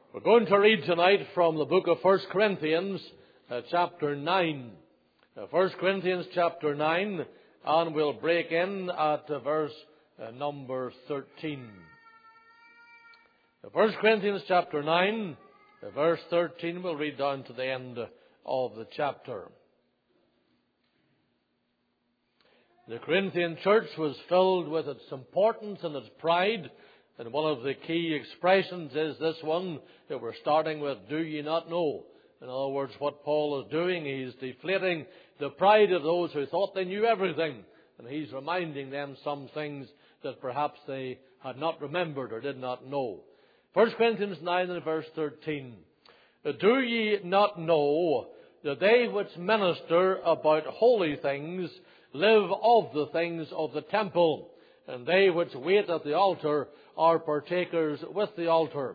We're going to read tonight from the book of 1 Corinthians, chapter 9. 1 Corinthians chapter 9, and we'll break in at verse number 13. 1 Corinthians chapter 9, verse 13, we'll read down to the end of the chapter. The Corinthian church was filled with its importance and its pride. And one of the key expressions is this one that we're starting with, do ye not know? In other words, what Paul is doing, he's deflating the pride of those who thought they knew everything. And he's reminding them some things that perhaps they had not remembered or did not know. 1 Corinthians 9 and verse 13. Do ye not know that they which minister about holy things live of the things of the temple, and they which wait at the altar are partakers with the altar?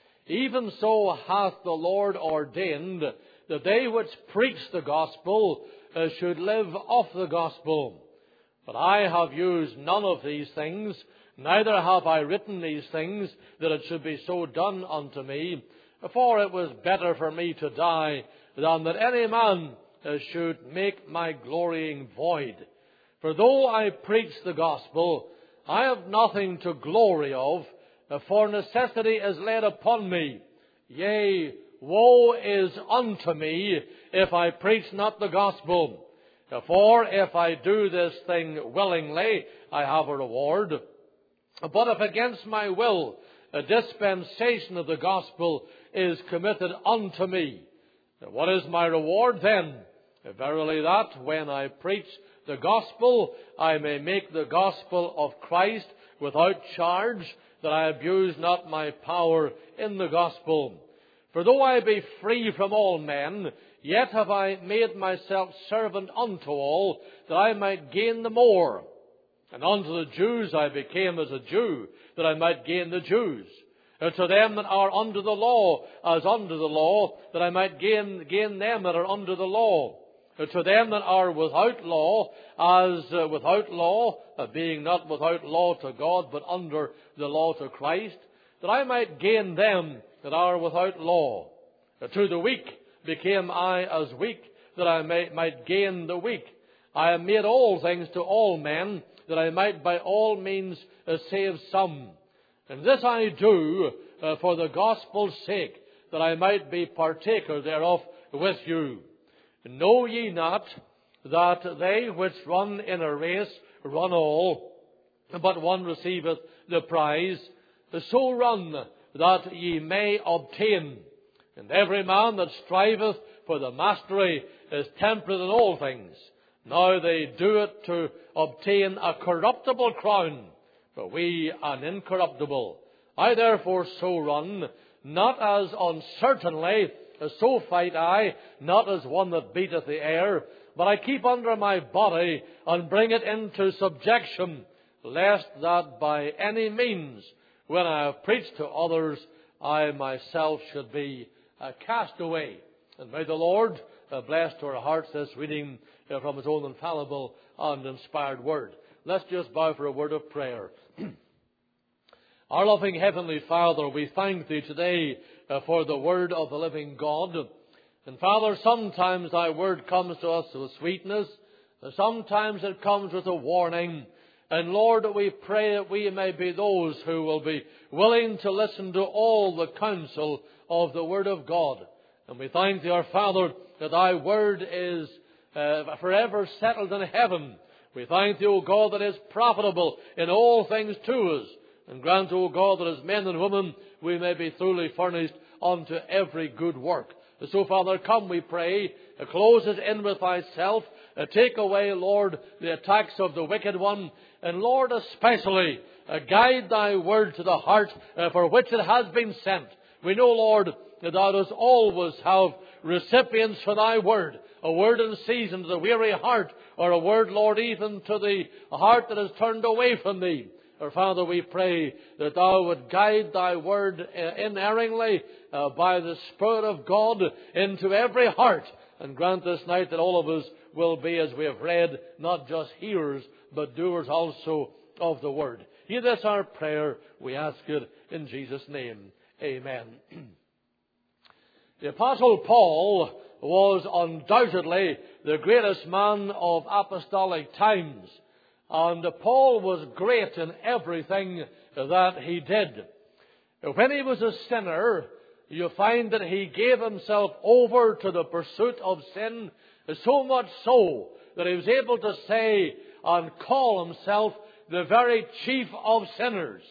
Even so hath the Lord ordained that they which preach the gospel should live off the gospel. But I have used none of these things, neither have I written these things, that it should be so done unto me. For it was better for me to die, than that any man should make my glorying void. For though I preach the gospel, I have nothing to glory of, for necessity is laid upon me. Yea, woe is unto me if I preach not the gospel. For if I do this thing willingly, I have a reward. But if against my will a dispensation of the gospel is committed unto me, what is my reward then? Verily that, when I preach the gospel, I may make the gospel of Christ without charge, that I abuse not my power in the gospel. For though I be free from all men, yet have I made myself servant unto all, that I might gain the more. And unto the Jews I became as a Jew, that I might gain the Jews. And to them that are under the law, as under the law, that I might gain them that are under the law. To them that are without law, as without law, being not without law to God, but under the law to Christ, that I might gain them that are without law. To the weak became I as weak, that I might gain the weak. I have made all things to all men, that I might by all means save some. And this I do for the gospel's sake, that I might be partaker thereof with you. Know ye not that they which run in a race run all, but one receiveth the prize? So run that ye may obtain. And every man that striveth for the mastery is temperate in all things. Now they do it to obtain a corruptible crown, but we an incorruptible. I therefore so run, not as uncertainly, so fight I, not as one that beateth the air, but I keep under my body and bring it into subjection, lest that by any means, when I have preached to others, I myself should be cast away. And may the Lord bless to our hearts this reading from His own infallible and inspired word. Let's just bow for a word of prayer. Our loving Heavenly Father, we thank Thee today for the word of the living God. And Father, sometimes Thy word comes to us with sweetness, and sometimes it comes with a warning. And Lord, we pray that we may be those who will be willing to listen to all the counsel of the word of God. And we thank Thee, our Father, that Thy word is forever settled in heaven. We thank Thee, O God, that it is profitable in all things to us. And grant, O God, that as men and women we may be truly furnished unto every good work. And so, Father, come, we pray, close us in with Thyself, take away, Lord, the attacks of the wicked one, and Lord, especially, guide Thy word to the heart for which it has been sent. We know, Lord, that Thou dost always have recipients for Thy word, a word in season to the weary heart, or a word, Lord, even to the heart that has turned away from Thee. Our Father, we pray that Thou would guide Thy word unerringly by the Spirit of God into every heart, and grant this night that all of us will be, as we have read, not just hearers, but doers also of the word. Hear this our prayer, we ask it in Jesus' name. Amen. The Apostle Paul was undoubtedly the greatest man of apostolic times. And Paul was great in everything that he did. When he was a sinner, you find that he gave himself over to the pursuit of sin, so much so that he was able to say and call himself the very chief of sinners.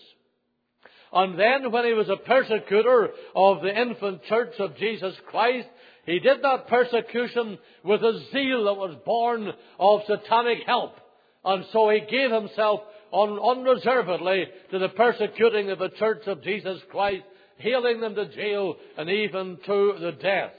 And then when he was a persecutor of the infant church of Jesus Christ, he did that persecution with a zeal that was born of satanic help. And so he gave himself unreservedly to the persecuting of the church of Jesus Christ, hailing them to jail and even to the death.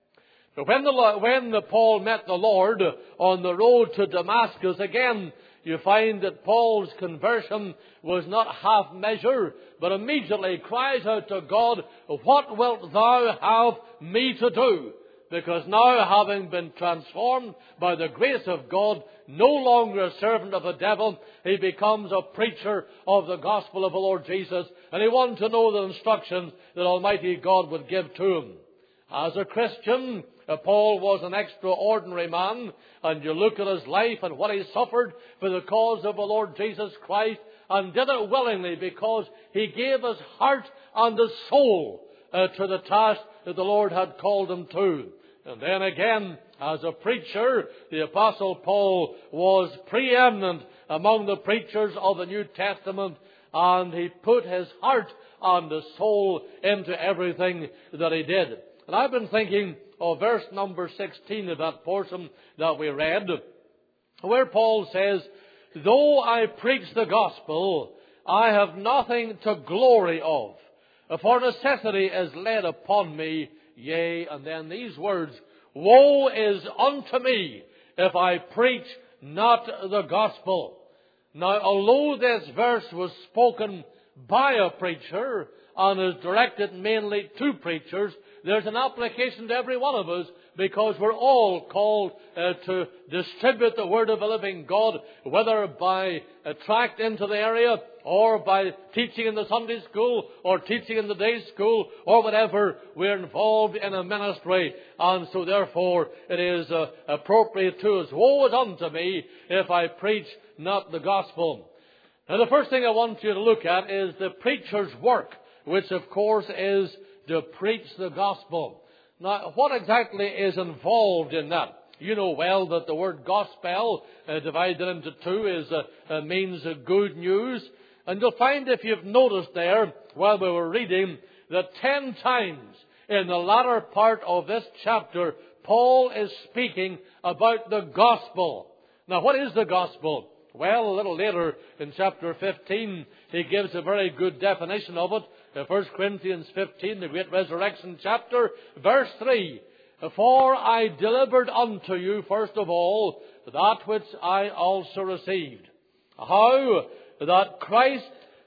But when Paul met the Lord on the road to Damascus, again, you find that Paul's conversion was not half measure, but immediately cries out to God, "What wilt thou have me to do?" Because now, having been transformed by the grace of God, no longer a servant of the devil, he becomes a preacher of the gospel of the Lord Jesus, and he wanted to know the instructions that Almighty God would give to him. As a Christian, Paul was an extraordinary man, and you look at his life and what he suffered for the cause of the Lord Jesus Christ, and did it willingly because he gave his heart and his soul to the task that the Lord had called him to. And then again, as a preacher, the Apostle Paul was preeminent among the preachers of the New Testament, and he put his heart and his soul into everything that he did. And I've been thinking of verse number 16 of that portion that we read, where Paul says, "Though I preach the gospel, I have nothing to glory of, for necessity is laid upon me, yea," and then these words, "Woe is unto me if I preach not the gospel." Now, although this verse was spoken by a preacher and is directed mainly to preachers, there's an application to every one of us, because we're all called to distribute the Word of the living God, whether by a tract into the area, or by teaching in the Sunday school, or teaching in the day school, or whatever. We're involved in a ministry, and so therefore it is appropriate to us. Woe is unto me if I preach not the gospel. Now, the first thing I want you to look at is the preacher's work, which of course is to preach the gospel. Now, what exactly is involved in that? You know well that the word gospel, divided into two, means good news. And you'll find, if you've noticed there, while we were reading, that 10 times in the latter part of this chapter, Paul is speaking about the gospel. Now, what is the gospel? Well, a little later in chapter 15, he gives a very good definition of it. 1 Corinthians 15, the great resurrection chapter, verse 3. "For I delivered unto you, first of all, that which I also received. How that Christ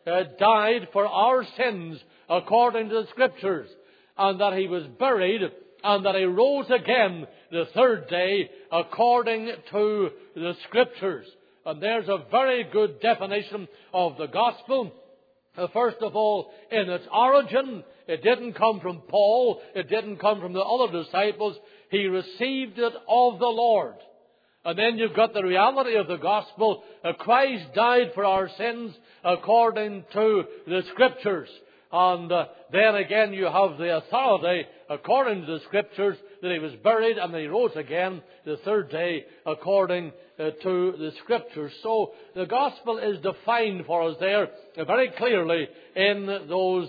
died for our sins according to the Scriptures, and that he was buried, and that he rose again the third day according to the Scriptures." And there's a very good definition of the gospel. First of all, in its origin, it didn't come from Paul. It didn't come from the other disciples. He received it of the Lord. And then you've got the reality of the gospel. Christ died for our sins according to the Scriptures. And then again you have the authority, according to the Scriptures, that he was buried and that he rose again the third day according to the Scriptures. So the gospel is defined for us there very clearly in those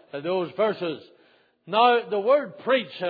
verses. Now, the word preach,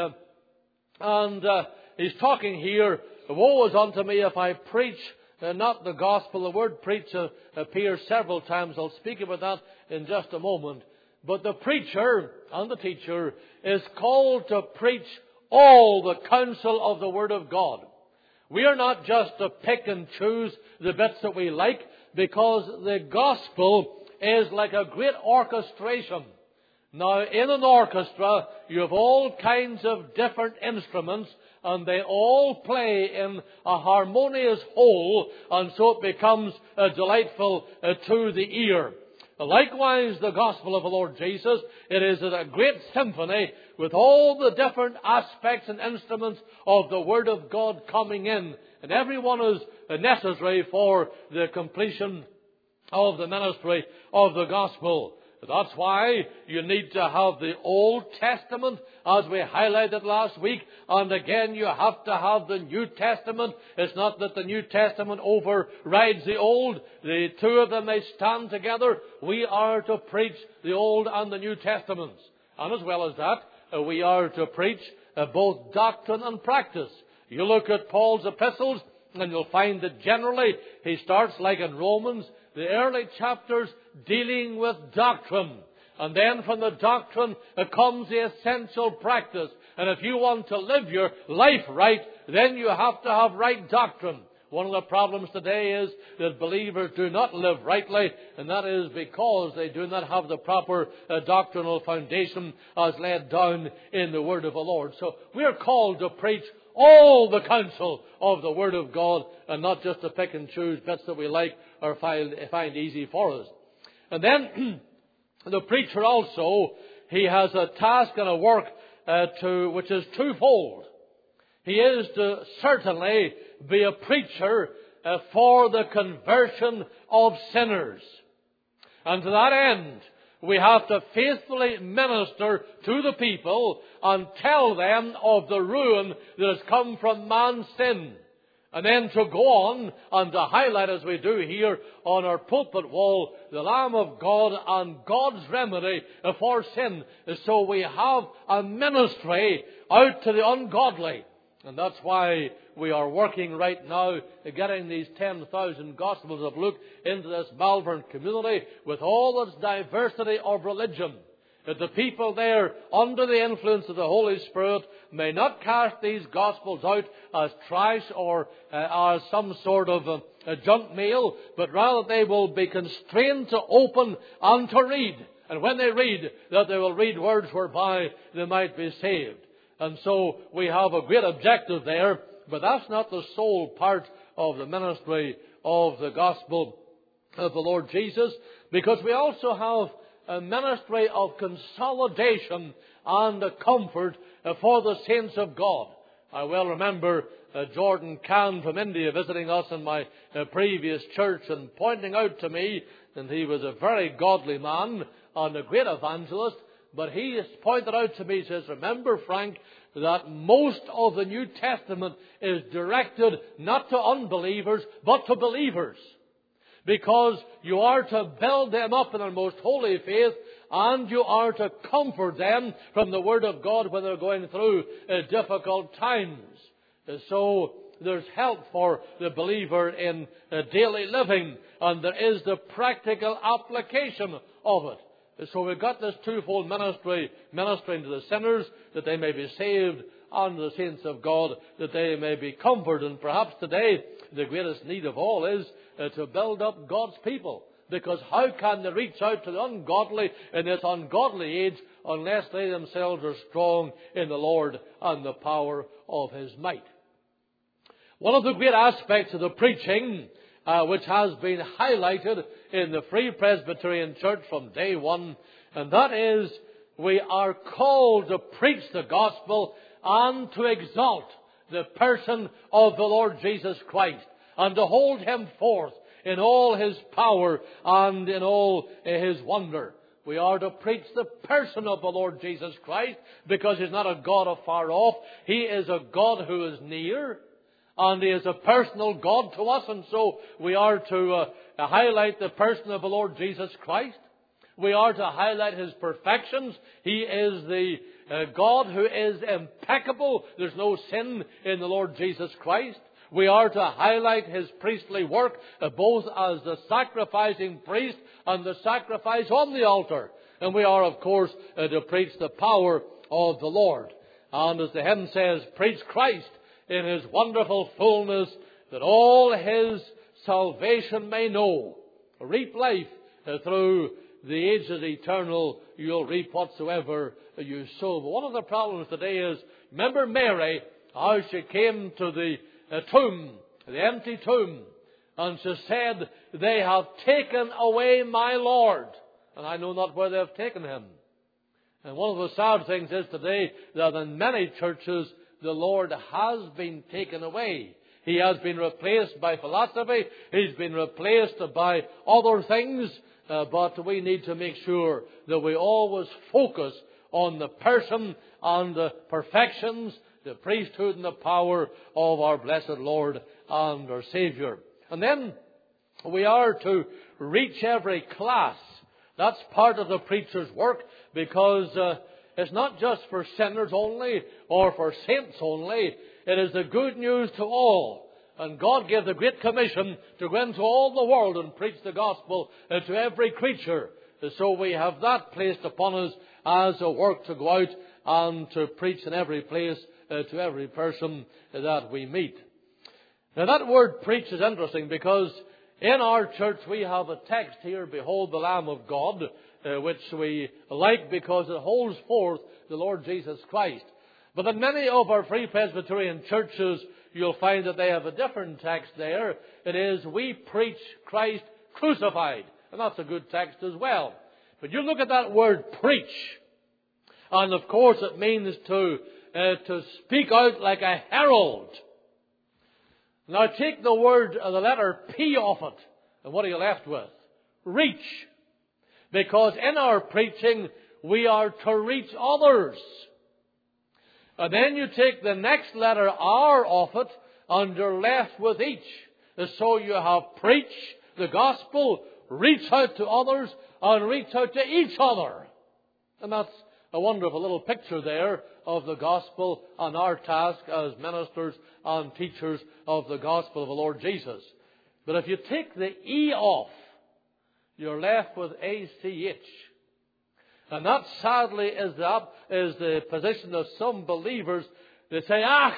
and he's talking here, "Woe is unto me if I preach not the gospel." The word preach appears several times. I'll speak about that in just a moment. But the preacher and the teacher is called to preach all the counsel of the Word of God. We are not just to pick and choose the bits that we like, because the gospel is like a great orchestration. Now, in an orchestra, you have all kinds of different instruments, and they all play in a harmonious whole, and so it becomes delightful to the ear. Likewise, the gospel of the Lord Jesus, it is a great symphony with all the different aspects and instruments of the Word of God coming in. And every one is necessary for the completion of the ministry of the gospel. That's why you need to have the Old Testament, as we highlighted last week, and again you have to have the New Testament. It's not that the New Testament overrides the Old. The two of them, they stand together. We are to preach the Old and the New Testaments. And as well as that, we are to preach both doctrine and practice. You look at Paul's epistles, and you'll find that generally he starts like in Romans, the early chapters dealing with doctrine. And then from the doctrine comes the essential practice. And if you want to live your life right, then you have to have right doctrine. One of the problems today is that believers do not live rightly, and that is because they do not have the proper doctrinal foundation as laid down in the Word of the Lord. So we are called to preach all the counsel of the Word of God, and not just to pick and choose bits that we like or find easy for us. And then the preacher also, he has a task and a work which is twofold. He is to certainly be a preacher for the conversion of sinners. And to that end, we have to faithfully minister to the people and tell them of the ruin that has come from man's sin. And then to go on and to highlight, as we do here on our pulpit wall, the Lamb of God and God's remedy for sin. So we have a ministry out to the ungodly. And that's why we are working right now getting these 10,000 Gospels of Luke into this Malvern community with all its diversity of religion. That the people there, under the influence of the Holy Spirit, may not cast these Gospels out as trash or as some sort of a junk mail, but rather they will be constrained to open and to read. And when they read, that they will read words whereby they might be saved. And so we have a great objective there, but that's not the sole part of the ministry of the gospel of the Lord Jesus, because we also have a ministry of consolidation and a comfort for the saints of God. I well remember Jordan Khan from India visiting us in my previous church and pointing out to me, and he was a very godly man and a great evangelist, but he has pointed out to me, he says, remember, Frank, that most of the New Testament is directed not to unbelievers, but to believers. Because you are to build them up in their most holy faith, and you are to comfort them from the Word of God when they're going through difficult times. So there's help for the believer in daily living, and there is the practical application of it. So we've got this twofold ministry, ministering to the sinners, that they may be saved, and the saints of God, that they may be comforted. And perhaps today, the greatest need of all is to build up God's people. Because how can they reach out to the ungodly in this ungodly age unless they themselves are strong in the Lord and the power of His might? One of the great aspects of the preaching, which has been highlighted in the Free Presbyterian Church from day one, and that is, we are called to preach the gospel and to exalt the person of the Lord Jesus Christ, and to hold Him forth in all His power and in all His wonder. We are to preach the person of the Lord Jesus Christ, because He's not a God afar off. He is a God who is near, and He is a personal God to us, and so we are to highlight the person of the Lord Jesus Christ. We are to highlight His perfections. He is the God who is impeccable. There's no sin in the Lord Jesus Christ. We are to highlight His priestly work, both as the sacrificing priest and the sacrifice on the altar. And we are, of course, to preach the power of the Lord. And as the hymn says, preach Christ in His wonderful fullness, that all His salvation may know. Reap life through the ages eternal. You'll reap whatsoever you sow. But one of the problems today is, remember Mary, how she came to the tomb, the empty tomb, and she said, they have taken away my Lord. and I know not where they have taken him. And one of the sad things is today that in many churches the Lord has been taken away. He has been replaced by philosophy. He's been replaced by other things. But we need to make sure that we always focus on the person and the perfections, the priesthood and the power of our blessed Lord and our Savior. And then we are to reach every class. That's part of the preacher's work, because it's not just for sinners only or for saints only. It is the good news to all. And God gave the Great Commission to go into all the world and preach the gospel to every creature. So we have that placed upon us as a work to go out and to preach in every place to every person that we meet. Now that word preach is interesting, because in our church we have a text here, "Behold the Lamb of God," which we like because it holds forth the Lord Jesus Christ. But in many of our Free Presbyterian churches, you'll find that they have a different text there. It is, "We preach Christ crucified." And that's a good text as well. But you look at that word "preach," and of course it means to speak out like a herald. Now take the word, the letter P off it, and what are you left with? Reach. Because in our preaching, we are to reach others. And then you take the next letter R off it, and you're left with each. And so you have preach the gospel, reach out to others, and reach out to each other. And that's a wonderful little picture there of the gospel and our task as ministers and teachers of the gospel of the Lord Jesus. But if you take the E off, you're left with ACH. And that sadly is the position of some believers. They say, I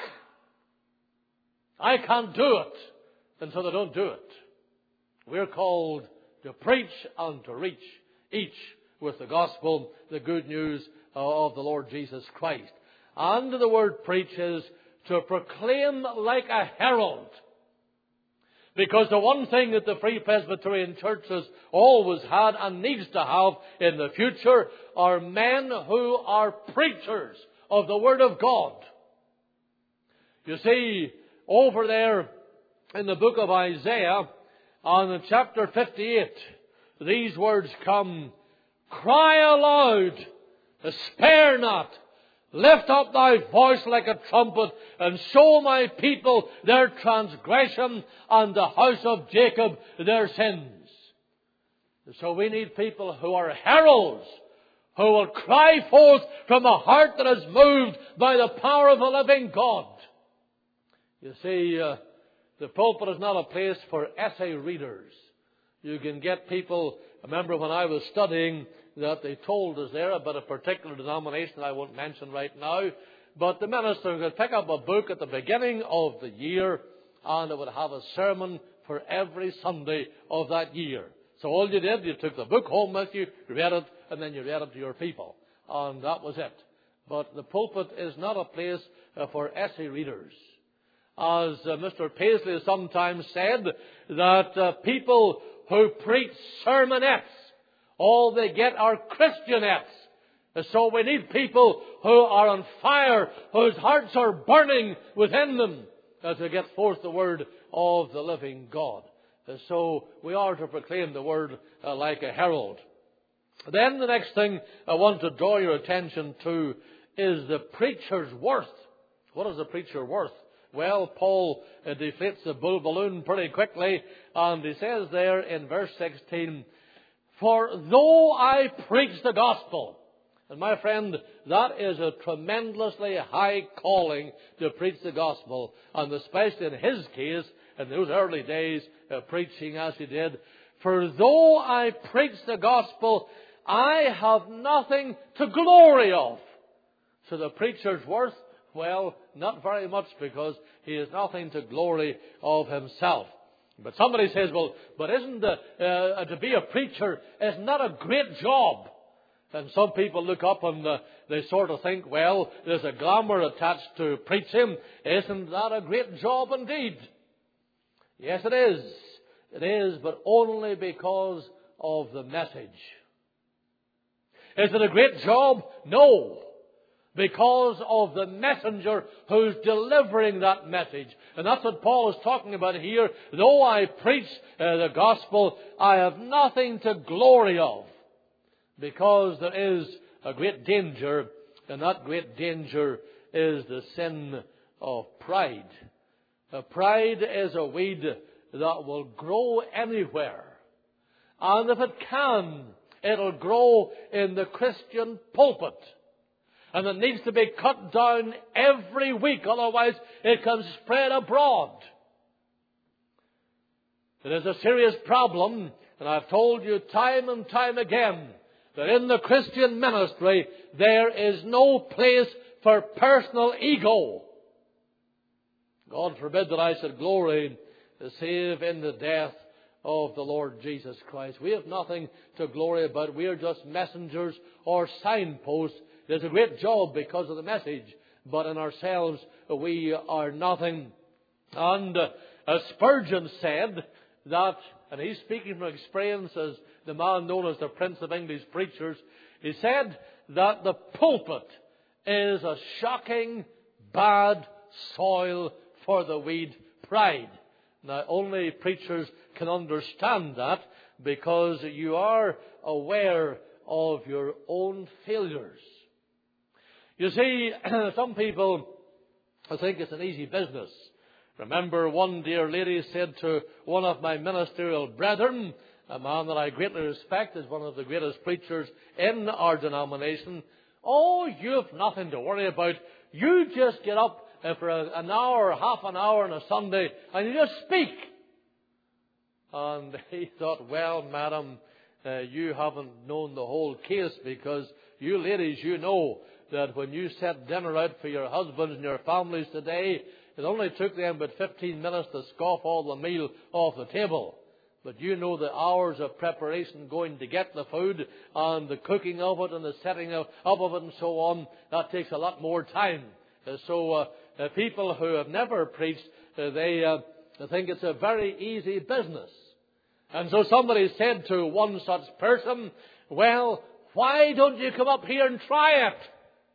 can't do it. And so they don't do it. We're called to preach and to reach each with the gospel, the good news of the Lord Jesus Christ. And the word preach is to proclaim like a herald. Because the one thing that the Free Presbyterian Church has always had and needs to have in the future are men who are preachers of the Word of God. You see, over there in the book of Isaiah, on in chapter 58, these words come, "Cry aloud, spare not. Lift up thy voice like a trumpet, and show my people their transgression, and the house of Jacob their sins." So we need people who are heralds, who will cry forth from a heart that is moved by the power of the living God. You see, the pulpit is not a place for essay readers. You can get people, I remember when I was studying, that they told us there about a particular denomination I won't mention right now, but the minister could pick up a book at the beginning of the year, and it would have a sermon for every Sunday of that year. So all you did, you took the book home with you, read it, and then you read it to your people. And that was it. But the pulpit is not a place for essay readers. As Mr. Paisley sometimes said, that people who preach sermonettes, all they get are Christianettes. And so we need people who are on fire, whose hearts are burning within them, to get forth the word of the living God. And so we are to proclaim the word like a herald. Then the next thing I want to draw your attention to is the preacher's worth. What is the preacher worth? Well, Paul deflates the balloon pretty quickly, and he says there in verse 16, "For though I preach the gospel," and my friend, that is a tremendously high calling to preach the gospel, and especially in his case, in those early days, preaching as he did, "For though I preach the gospel, I have nothing to glory of." So the preacher's worth, well, not very much, because he has nothing to glory of himself. But somebody says, well, but isn't to be a preacher is not a great job? And some people look up and they sort of think, well, there's a glamour attached to preaching. Isn't that a great job indeed? Yes, it is. It is, but only because of the message. Is it a great job? No. Because of the messenger who's delivering that message. And that's what Paul is talking about here. Though I preach the gospel, I have nothing to glory of. Because there is a great danger, and that great danger is the sin of pride. Pride is a weed that will grow anywhere. And if it can, it'll grow in the Christian pulpit. And it needs to be cut down every week, otherwise it can spread abroad. It is a serious problem, and I've told you time and time again that in the Christian ministry there is no place for personal ego. God forbid that I should glory save in the death of the Lord Jesus Christ. We have nothing to glory about. We are just messengers or signposts. There's a great job because of the message, but in ourselves we are nothing. And Spurgeon said that, and he's speaking from experience as the man known as the Prince of English Preachers, he said that the pulpit is a shocking, bad soil for the weed pride. Now, only preachers can understand that because you are aware of your own failures. You see, some people think it's an easy business. Remember, one dear lady said to one of my ministerial brethren, a man that I greatly respect, is one of the greatest preachers in our denomination, "Oh, you've nothing to worry about. You just get up for an hour or half an hour on a Sunday and you just speak." And he thought, "Well, madam, you haven't known the whole case, because you ladies, you know that when you set dinner out for your husbands and your families today, it only took them but 15 minutes to scoff all the meal off the table. But you know the hours of preparation going to get the food and the cooking of it and the setting up of it and so on. That takes a lot more time." So people who have never preached, they think it's a very easy business. And so somebody said to one such person, "Well, why don't you come up here and try it?"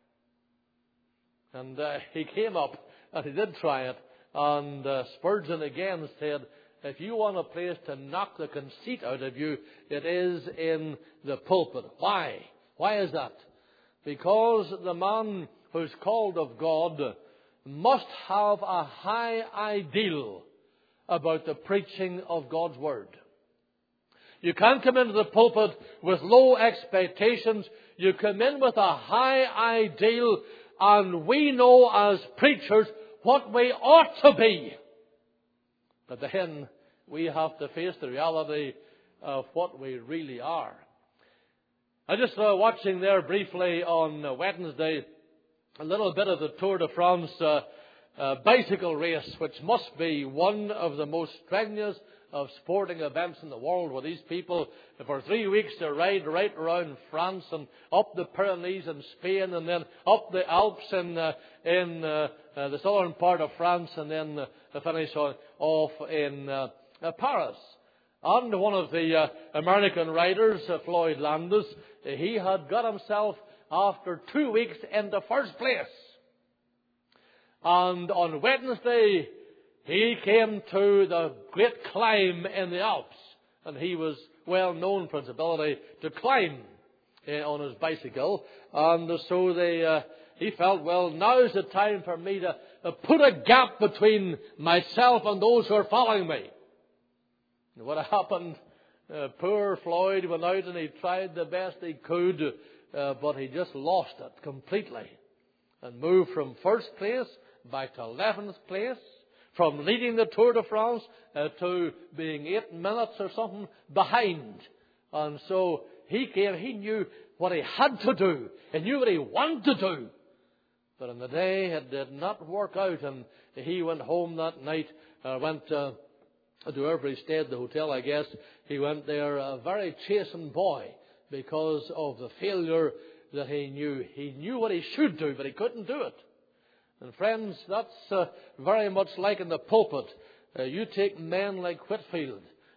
And he came up and he did try it. And Spurgeon again said, "If you want a place to knock the conceit out of you, it is in the pulpit." Why? Why is that? Because the man who's called of God must have a high ideal about the preaching of God's Word. You can't come into the pulpit with low expectations. You come in with a high ideal, and we know as preachers what we ought to be. But then we have to face the reality of what we really are. I just watching there briefly on Wednesday a little bit of the Tour de France bicycle race, which must be one of the most strenuous of sporting events in the world, where these people for 3 weeks they ride right around France and up the Pyrenees in Spain and then up the Alps in the southern part of France, and then finish off in Paris. And one of the American riders, Floyd Landis, he had got himself after 2 weeks into first place. And on Wednesday, he came to the great climb in the Alps. And he was well known for his ability to climb on his bicycle. And so he felt, well, now's the time for me to put a gap between myself and those who are following me. And what happened? Poor Floyd went out and he tried the best he could, but he just lost it completely. And moved from first place back to 11th place, from leading the Tour de France to being 8 minutes or something behind. And so he knew what he had to do. He knew what he wanted to do. But in the day it did not work out, and he went home that night, went to wherever he stayed, the hotel I guess. He went there a very chastened boy because of the failure that he knew. He knew what he should do, but he couldn't do it. And friends, that's very much like in the pulpit. You take men like Whitfield,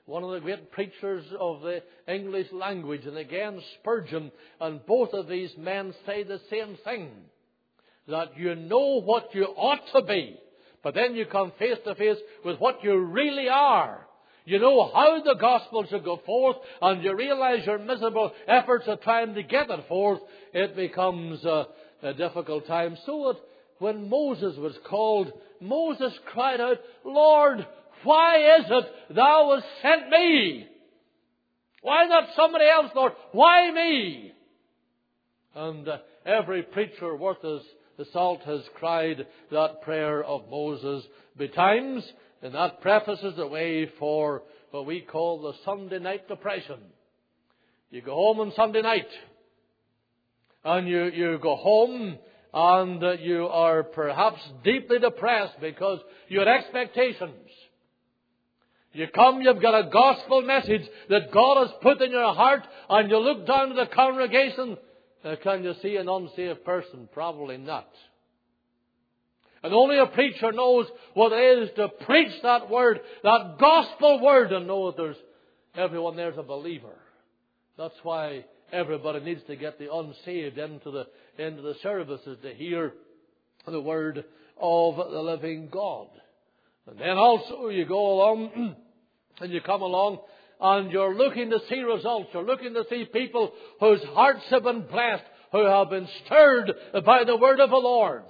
one of the great preachers of the English language, and again Spurgeon, and both of these men say the same thing, that you know what you ought to be, but then you come face to face with what you really are. You know how the gospel should go forth, and you realize your miserable efforts at trying to get it forth. It becomes a difficult time. So that when Moses was called, Moses cried out, Lord, why is it thou hast sent me? Why not somebody else, Lord? Why me? And every preacher worth his salt has cried that prayer of Moses betimes, and that prefaces the way for what we call the Sunday night depression. You go home on Sunday night, and you go home, and you are perhaps deeply depressed because you had expectations. You come, you've got a gospel message that God has put in your heart, and you look down to the congregation. Can you see an unsaved person? Probably not. And only a preacher knows what it is to preach that word, that gospel word, and know that everyone there's a believer. That's why everybody needs to get the unsaved into the services to hear the word of the living God. And then also you go along and you come along and you're looking to see results. You're looking to see people whose hearts have been blessed, who have been stirred by the word of the Lord.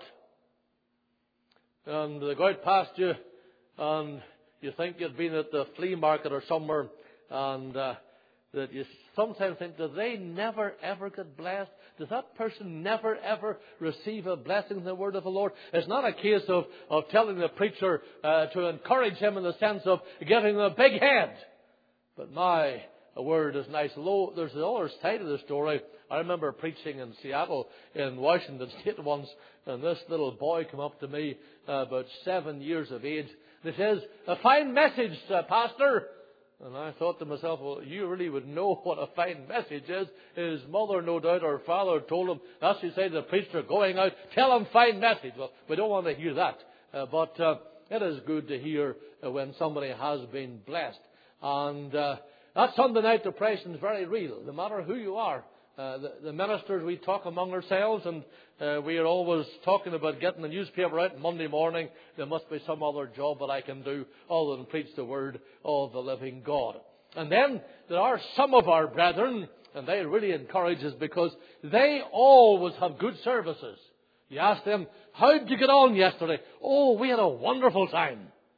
And they go out past you, and you think you've been at the flea market or somewhere, and that you sometimes think, do they never ever get blessed? Does that person never ever receive a blessing in the word of the Lord? It's not a case of telling the preacher to encourage him in the sense of giving him a big head. But a word is nice. Although there's the other side of the story. I remember preaching in Seattle, in Washington State once, and this little boy came up to me, about 7 years of age. And he says, "A fine message, Pastor." And I thought to myself, well, you really would know what a fine message is. His mother, no doubt, or father told him, as you say to the preacher going out, tell him fine message. Well, we don't want to hear that. But it is good to hear when somebody has been blessed. And that Sunday night depression is very real, no matter who you are. The ministers, we talk among ourselves, and we are always talking about getting the newspaper out Monday morning. There must be some other job that I can do other than preach the word of the living God. And then there are some of our brethren, and they really encourage us because they always have good services. You ask them, how did you get on yesterday? Oh, we had a wonderful time.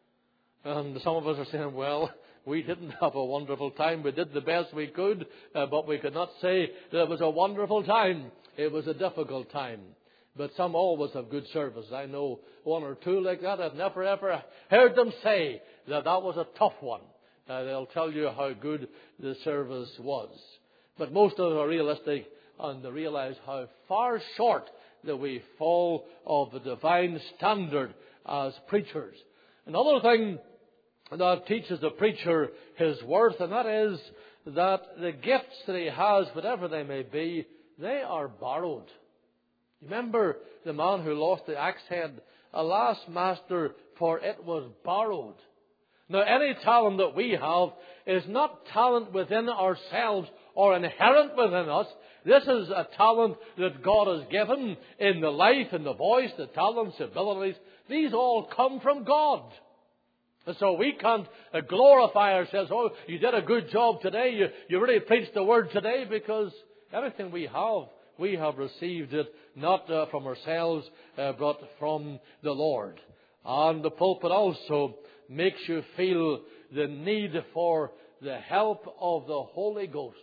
And some of us are saying, well, we didn't have a wonderful time. We did the best we could, but we could not say that it was a wonderful time. It was a difficult time. But some always have good service. I know one or two like that. I've never ever heard them say that was a tough one. They'll tell you how good the service was. But most of them are realistic, and they realize how far short that we fall of the divine standard as preachers. Another thing that teaches the preacher his worth, and that is that the gifts that he has, whatever they may be, they are borrowed. Remember the man who lost the axe head? Alas, master, for it was borrowed. Now, any talent that we have is not talent within ourselves or inherent within us. This is a talent that God has given in the life, in the voice, the talents, the abilities. These all come from God. And so we can't glorify ourselves. Oh, you did a good job today. You really preached the word today, because everything we have received it not from ourselves, but from the Lord. And the pulpit also makes you feel the need for the help of the Holy Ghost.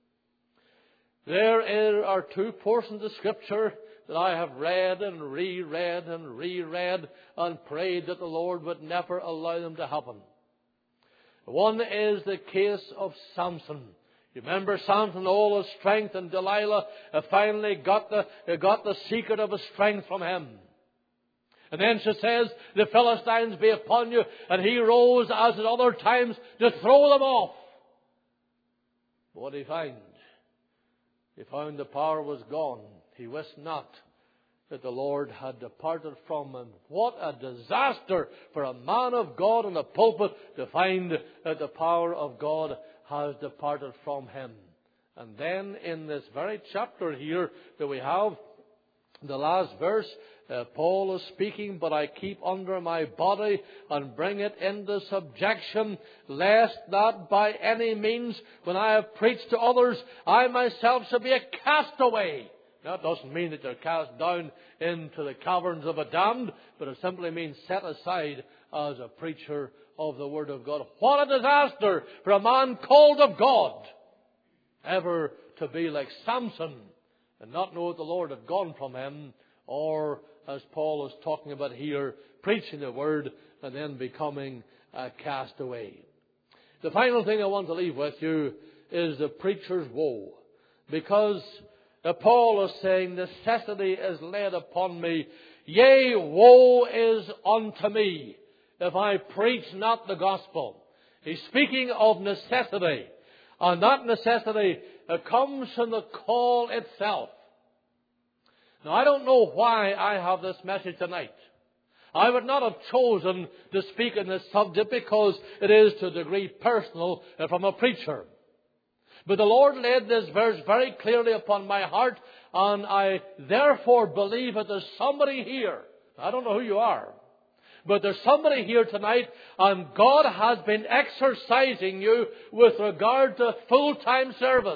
There are two portions of Scripture that I have read and reread and reread and prayed that the Lord would never allow them to happen. One is the case of Samson. You remember Samson, all his strength, and Delilah finally got the secret of his strength from him. And then she says, the Philistines be upon you, and he rose as at other times to throw them off. What did he find? He found the power was gone. He wist not that the Lord had departed from him. What a disaster for a man of God in the pulpit to find that the power of God has departed from him. And then in this very chapter here that we have, the last verse, Paul is speaking, but I keep under my body and bring it into subjection, lest that by any means, when I have preached to others, I myself shall be a castaway. That doesn't mean that you're cast down into the caverns of a damned, but it simply means set aside as a preacher of the Word of God. What a disaster for a man called of God, ever to be like Samson and not know that the Lord had gone from him, or, as Paul is talking about here, preaching the Word and then becoming a castaway. The final thing I want to leave with you is the preacher's woe. Because Paul is saying, necessity is laid upon me. Yea, woe is unto me if I preach not the gospel. He's speaking of necessity. And that necessity comes from the call itself. Now, I don't know why I have this message tonight. I would not have chosen to speak on this subject because it is to a degree personal from a preacher. But the Lord laid this verse very clearly upon my heart, and I therefore believe that there's somebody here. I don't know who you are, but there's somebody here tonight, and God has been exercising you with regard to full-time service.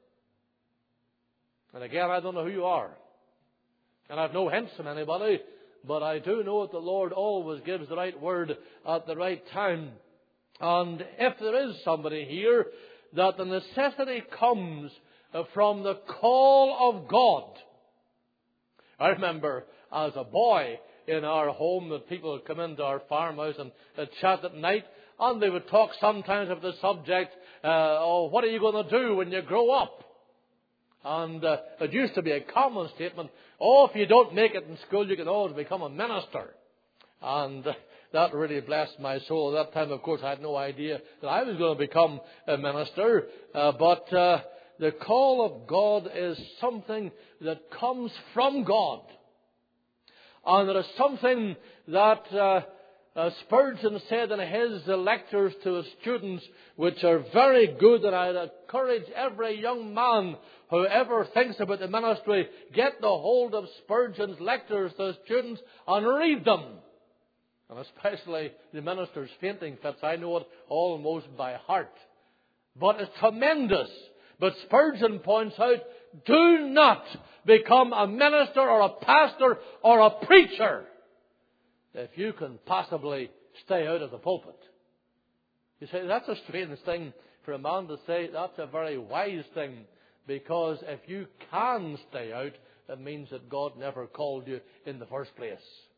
And again, I don't know who you are. And I have no hints from anybody, but I do know that the Lord always gives the right word at the right time. And if there is somebody here, that the necessity comes from the call of God. I remember as a boy in our home that people would come into our farmhouse and chat at night, and they would talk sometimes of the subject, what are you going to do when you grow up? And it used to be a common statement, if you don't make it in school, you can always become a minister. And that really blessed my soul. At that time, of course, I had no idea that I was going to become a minister. But the call of God is something that comes from God. And it is something that Spurgeon said in his lectures to his students, which are very good, and I'd encourage every young man who ever thinks about the ministry, get the hold of Spurgeon's lectures to his students and read them. And especially the minister's fainting fits. I know it almost by heart. But it's tremendous. But Spurgeon points out, do not become a minister or a pastor or a preacher if you can possibly stay out of the pulpit. You say, that's a strange thing for a man to say. That's a very wise thing. Because if you can stay out, it means that God never called you in the first place.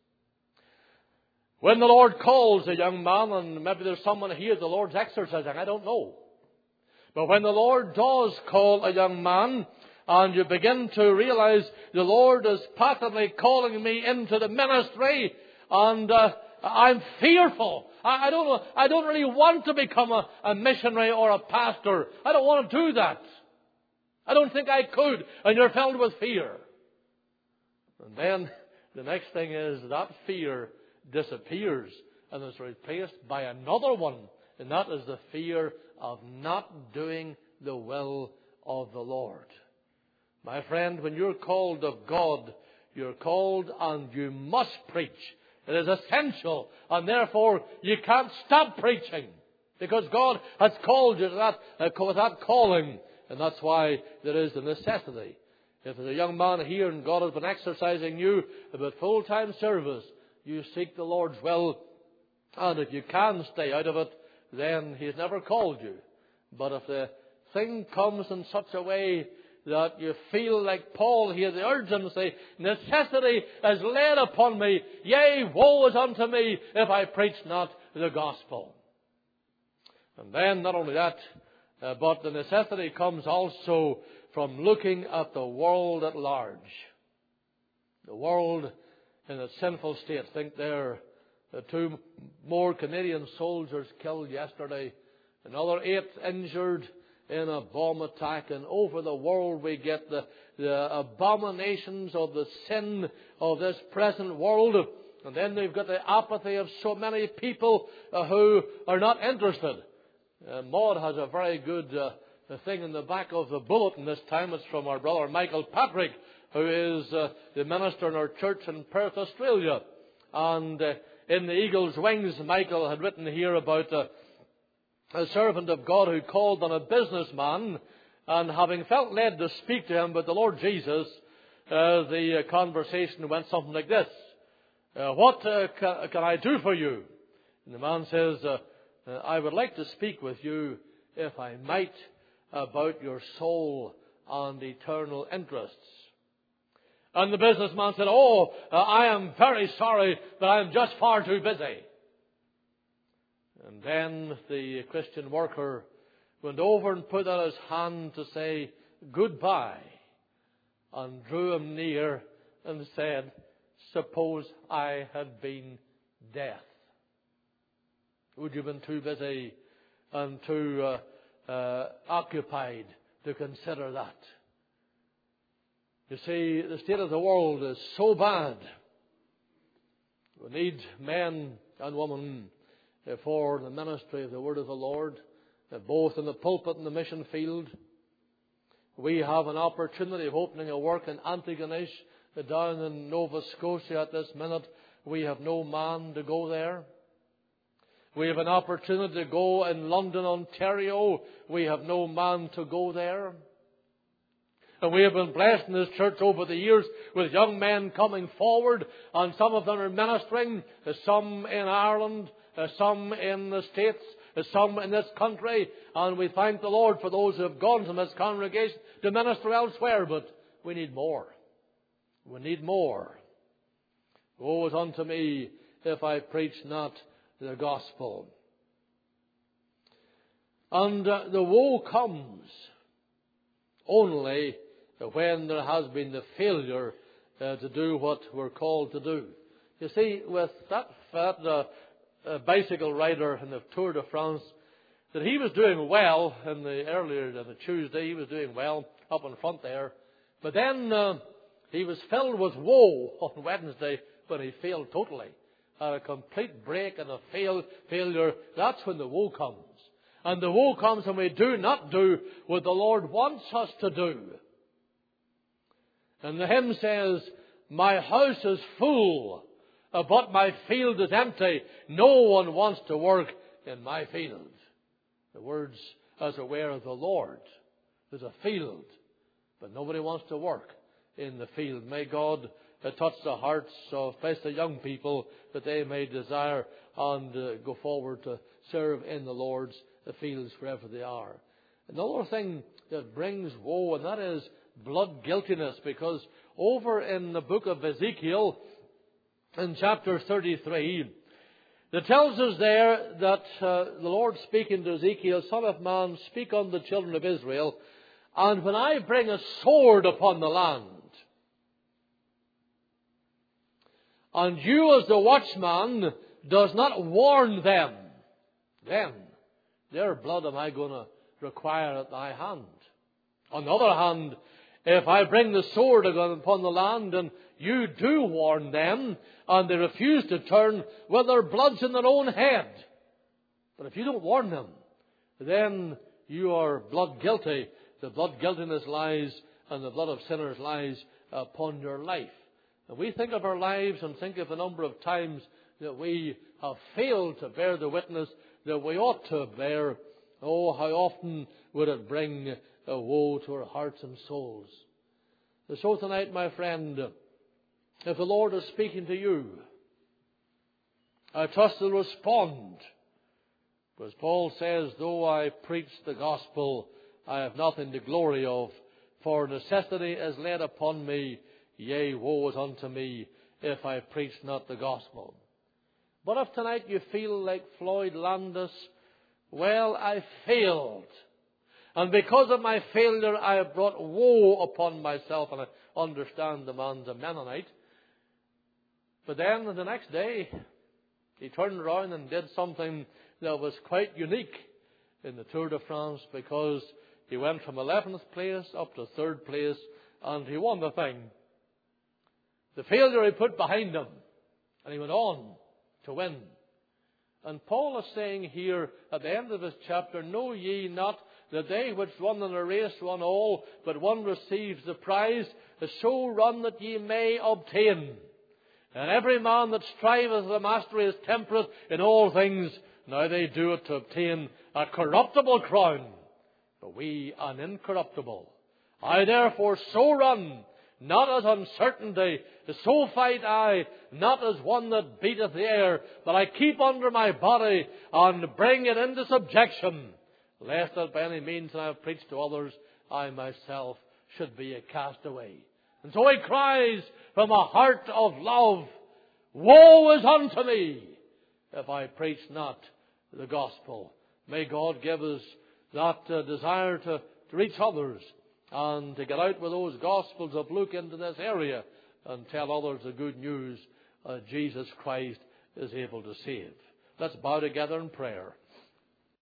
When the Lord calls a young man, and maybe there's someone here the Lord's exercising, I don't know. But when the Lord does call a young man, and you begin to realize the Lord is possibly calling me into the ministry, and I'm fearful. I don't really want to become a missionary or a pastor. I don't want to do that. I don't think I could. And you're filled with fear. And then the next thing is that fear disappears and is replaced by another one. And that is the fear of not doing the will of the Lord. My friend, when you're called of God, you're called and you must preach. It is essential, and therefore you can't stop preaching because God has called you to that calling, and that's why there is the necessity. If there's a young man here and God has been exercising you about full-time service, you seek the Lord's will, and if you can stay out of it, then He's never called you. But if the thing comes in such a way that you feel like Paul here, the urgency, necessity is laid upon me. Yea, woe is unto me if I preach not the gospel. And then not only that, but the necessity comes also from looking at the world at large. The world in its sinful state. Think there, 2 more Canadian soldiers killed yesterday. Another 8 injured in a bomb attack, and over the world we get the abominations of the sin of this present world. And then we've got the apathy of so many people who are not interested. Maud has a very good thing in the back of the bulletin this time. It's from our brother Michael Patrick, who is the minister in our church in Perth, Australia. And in the Eagle's Wings, Michael had written here about a servant of God who called on a businessman, and having felt led to speak to him about the Lord Jesus, the conversation went something like this. What can I do for you? And the man says, I would like to speak with you, if I might, about your soul and eternal interests. And the businessman said, I am very sorry, but I am just far too busy. And then the Christian worker went over and put out his hand to say goodbye, and drew him near and said, suppose I had been death. Would you have been too busy and too occupied to consider that? You see, the state of the world is so bad. We need men and women for the ministry of the Word of the Lord, both in the pulpit and the mission field. We have an opportunity of opening a work in Antigonish down in Nova Scotia at this minute. We have no man to go there. We have an opportunity to go in London, Ontario. We have no man to go there. And we have been blessed in this church over the years with young men coming forward, and some of them are ministering, some in Ireland, some in the States, some in this country. And we thank the Lord for those who have gone from this congregation to minister elsewhere. But we need more. We need more. Woe is unto me if I preach not the gospel. And the woe comes only when there has been the failure to do what we're called to do. You see, with that bicycle rider in the Tour de France, that he was doing well earlier in the Tuesday, he was doing well up in front there. But then he was filled with woe on Wednesday when he failed totally. A complete break and a failure. That's when the woe comes. And the woe comes when we do not do what the Lord wants us to do. And the hymn says, my house is full, but my field is empty. No one wants to work in my field. The words, as it were, of the Lord. There's a field, but nobody wants to work in the field. May God touch the hearts of especially young people, that they may desire and go forward to serve in the Lord's fields wherever they are. Another thing that brings woe, and that is blood guiltiness, because over in the book of Ezekiel, in chapter 33, it tells us there that the Lord speaking to Ezekiel, Son of man, speak unto the children of Israel, and when I bring a sword upon the land, and you as the watchman does not warn them, then their blood am I going to require at thy hand. On the other hand, if I bring the sword upon the land and you do warn them and they refuse to turn, well, their blood's in their own head. But if you don't warn them, then you are blood guilty. The blood guiltiness lies, and the blood of sinners lies upon your life. And we think of our lives and think of the number of times that we have failed to bear the witness that we ought to bear. Oh, how often would it bring a woe to our hearts and souls. And so tonight, my friend, if the Lord is speaking to you, I trust He'll respond. Because Paul says, though I preach the gospel, I have nothing to glory of, for necessity is laid upon me, yea, woe is unto me, if I preach not the gospel. But if tonight you feel like Floyd Landis, well, I failed. And because of my failure, I have brought woe upon myself. And I understand the man's a Mennonite. But then the next day, he turned around and did something that was quite unique in the Tour de France, because He went from 11th place up to 3rd place, and he won the thing. The failure he put behind him, and he went on to win. And Paul is saying here at the end of his chapter, know ye not that they which run in a race run all, but one receives the prize, so run that ye may obtain. And every man that striveth the mastery is temperate in all things. Now they do it to obtain a corruptible crown, but we an incorruptible. I therefore so run, not as uncertainty, so fight I, not as one that beateth the air, but I keep under my body and bring it into subjection, lest that by any means I have preached to others, I myself should be a castaway. And so he cries from a heart of love, woe is unto me if I preach not the gospel. May God give us that desire to reach others and to get out with those Gospels of Luke into this area and tell others the good news Jesus Christ is able to save. Let's bow together in prayer.